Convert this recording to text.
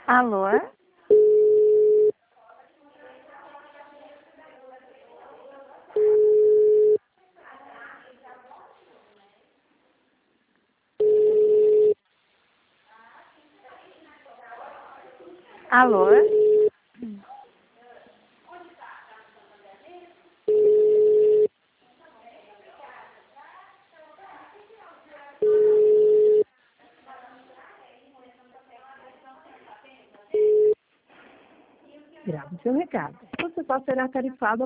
Alô? Alô? Grave seu recado. Você só será tarifado